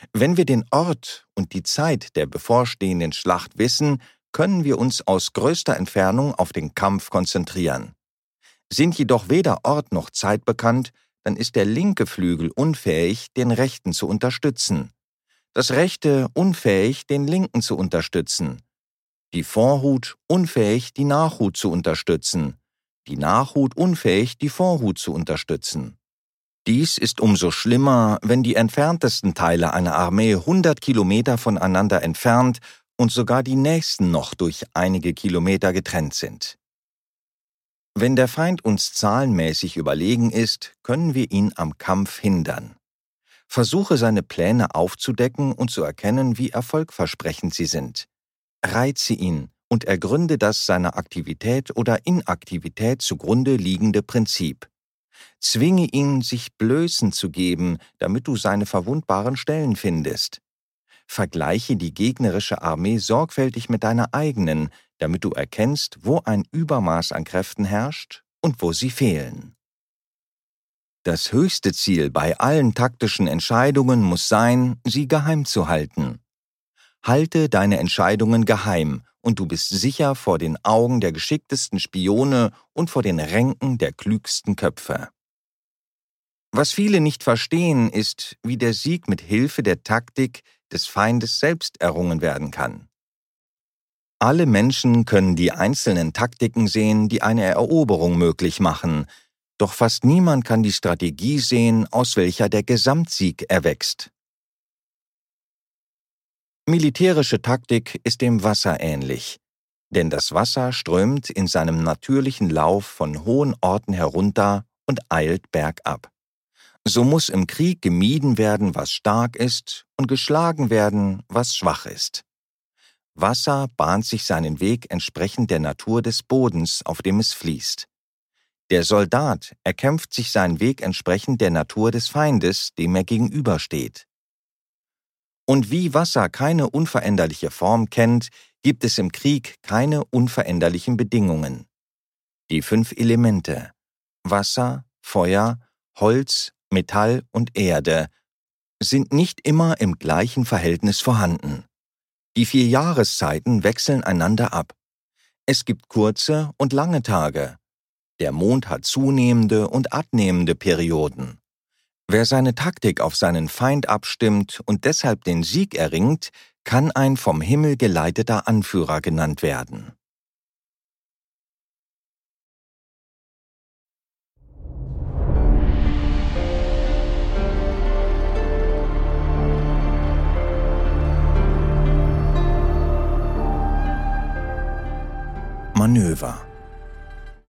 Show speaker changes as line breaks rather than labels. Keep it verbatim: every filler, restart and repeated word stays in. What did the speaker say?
Wenn wir den Ort und die Zeit der bevorstehenden Schlacht wissen, können wir uns aus größter Entfernung auf den Kampf konzentrieren. Sind jedoch weder Ort noch Zeit bekannt, dann ist der linke Flügel unfähig, den rechten zu unterstützen. Das rechte unfähig, den linken zu unterstützen. Die Vorhut unfähig, die Nachhut zu unterstützen. Die Nachhut unfähig, die Vorhut zu unterstützen. Dies ist umso schlimmer, wenn die entferntesten Teile einer Armee hundert Kilometer voneinander entfernt und sogar die nächsten noch durch einige Kilometer getrennt sind. Wenn der Feind uns zahlenmäßig überlegen ist, können wir ihn am Kampf hindern. Versuche seine Pläne aufzudecken und zu erkennen, wie erfolgversprechend sie sind. Reize ihn und ergründe das seiner Aktivität oder Inaktivität zugrunde liegende Prinzip. Zwinge ihn, sich Blößen zu geben, damit du seine verwundbaren Stellen findest. Vergleiche die gegnerische Armee sorgfältig mit deiner eigenen, damit du erkennst, wo ein Übermaß an Kräften herrscht und wo sie fehlen. Das höchste Ziel bei allen taktischen Entscheidungen muss sein, sie geheim zu halten. Halte deine Entscheidungen geheim, und du bist sicher vor den Augen der geschicktesten Spione und vor den Ränken der klügsten Köpfe. Was viele nicht verstehen, ist, wie der Sieg mit Hilfe der Taktik des Feindes selbst errungen werden kann. Alle Menschen können die einzelnen Taktiken sehen, die eine Eroberung möglich machen, doch fast niemand kann die Strategie sehen, aus welcher der Gesamtsieg erwächst. Militärische Taktik ist dem Wasser ähnlich, denn das Wasser strömt in seinem natürlichen Lauf von hohen Orten herunter und eilt bergab. So muss im Krieg gemieden werden, was stark ist, und geschlagen werden, was schwach ist. Wasser bahnt sich seinen Weg entsprechend der Natur des Bodens, auf dem es fließt. Der Soldat erkämpft sich seinen Weg entsprechend der Natur des Feindes, dem er gegenübersteht. Und wie Wasser keine unveränderliche Form kennt, gibt es im Krieg keine unveränderlichen Bedingungen. Die fünf Elemente Wasser, Feuer, Holz, Metall und Erde sind nicht immer im gleichen Verhältnis vorhanden. Die vier Jahreszeiten wechseln einander ab. Es gibt kurze und lange Tage. Der Mond hat zunehmende und abnehmende Perioden. Wer seine Taktik auf seinen Feind abstimmt und deshalb den Sieg erringt, kann ein vom Himmel geleiteter Anführer genannt werden. Manöver.